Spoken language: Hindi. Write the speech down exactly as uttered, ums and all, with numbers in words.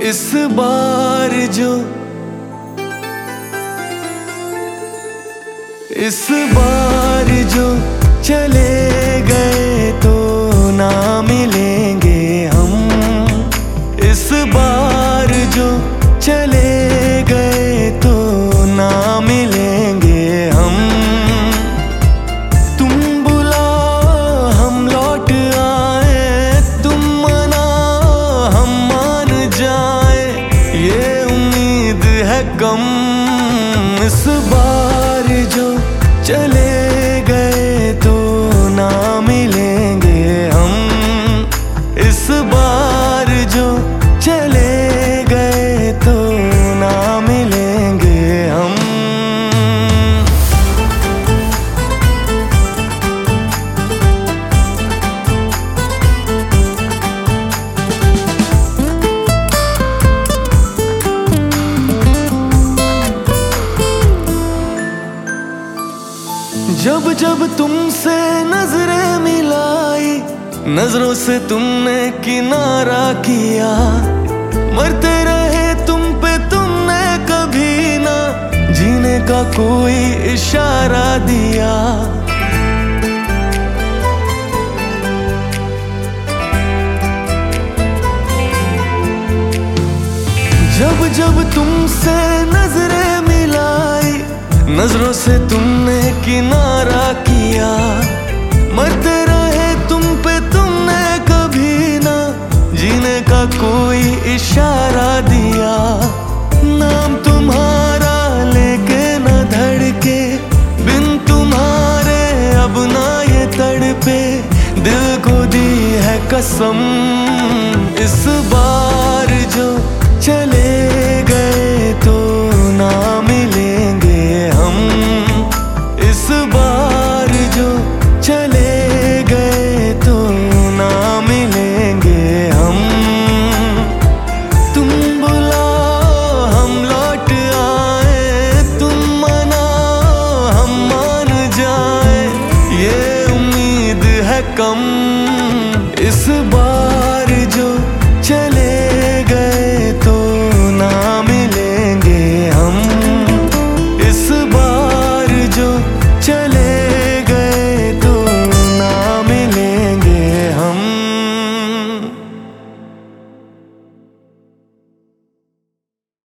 इस बार जो इस बार जो चले गए तो ना मिलेंगे हम। इस बार जो चले गए तो ना मिलेंगे हम। तुम बुलाओ हम लौट आए, तुम मनाओ हम मान जाए, ये उम्मीद है कम। इस बार जो चले गए तो ना मिलेंगे हम। इस बार जो चले गए तो ना मिलेंगे हम। जब जब तुमसे नजरें मिलाई, नजरों से तुमने किनारा किया, मरते रहे तुम पे तुमने कभी ना जीने का कोई इशारा दिया। जब जब तुमसे नजरें मिलाई, नजरों से तुमने किनारा किया, मरते रहे तुम पे तुमने कभी ना जीने का कोई इशारा दिया। नाम तुम्हारा लेके न धड़के, बिन तुम्हारे अब ना ये तड़पे, दिल को दी है कसम।